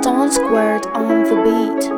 Stone Squared on the beat.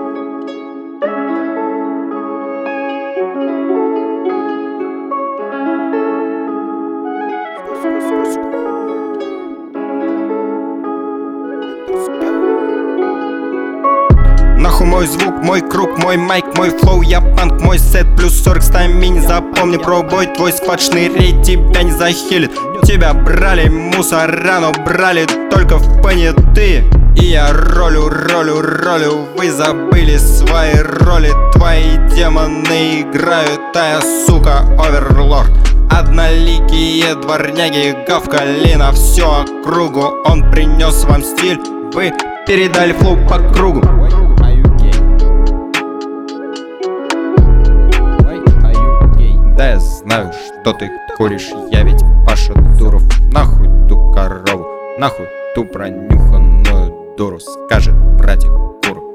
Нахуй мой звук, мой круг, мой майк, мой флоу, я панк, мой сет плюс 40 стаминь. Запомни, пробой, твой сквад шнырей тебя не захилит. Тебя брали мусора, но брали только в понятые. И я ролю, вы забыли свои роли. Твои демоны играют, а я, сука, оверлорд. Одноликие дворняги гавкали на всю округу. Он принес вам стиль, вы передали флоу по кругу. Да я знаю, что ты куришь, я ведь Паша Дуров. Нахуй ту корову, нахуй ту пронюханную дуру, скажет братик Куров.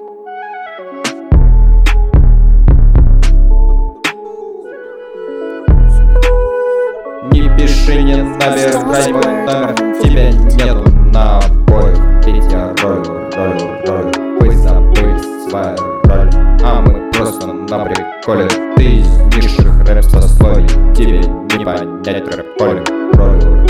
Не пиши, не набирай мой номер, тебя нету на обоих. Ведь я ролю, вы забыли свои роли, а мы просто на приколе. Ты из низших рэп-сословий, тебе не понять рэп-поле. Ролю.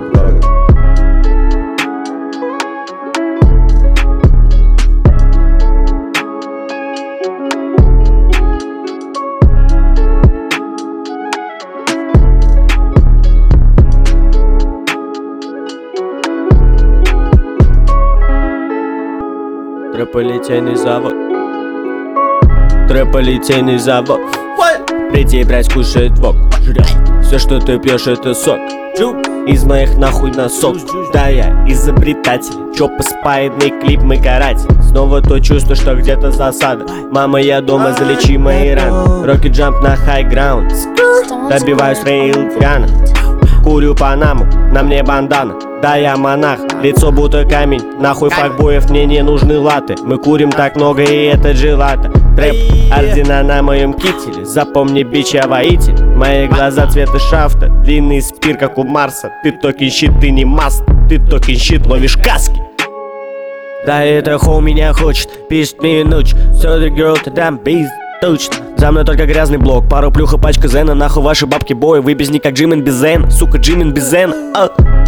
Трэполитейный завод. Трэполитейный завод. Прийти брать, кушает вок. Все, что ты пьешь, это сок. Из моих нахуй носок. Да, я изобретатель. Чопа, спаянный клип, мы каратель. Снова то чувство, что где-то засада. Мама, я дома, залечи мои раны. Рокет джамп на хай граунд. Добиваюсь рейлгана. Курю Панаму, на мне бандана. Да, я монах, лицо будто камень. Нахуй факбоев, мне не нужны латы. Мы курим так много, и это джелато. Трэп, ордена на моем кителе. Запомни, бич, я воитель. Мои глаза цвета шафта. Длинный спир, как у Марса. Ты токен щит, ты не маст. Ты токен щит, ловишь каски. Да, это хоу меня хочет. Пишет мне ночь. So the girl, ты дам пиздец. Точно. За мной только грязный блок, пару плюх и пачка зена. Нахуй ваши бабки бои, вы без них как Джимин без зена. Сука, Джимин без зена.